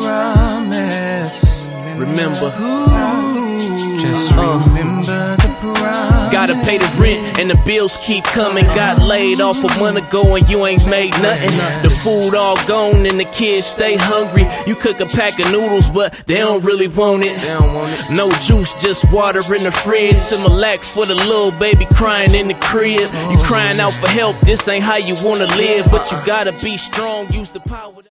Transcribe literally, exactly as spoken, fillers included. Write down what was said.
promise. Remember who? Just remember the promise. Gotta pay the rent and the bills keep coming. Got laid off a month ago and you ain't made nothing. The food all gone and the kids stay hungry. You cook a pack of noodles but they don't really want it. No juice, just water in the fridge. Similac for the little baby crying in the crib. You crying out for help, this ain't how you wanna live. But you gotta be strong, use the power.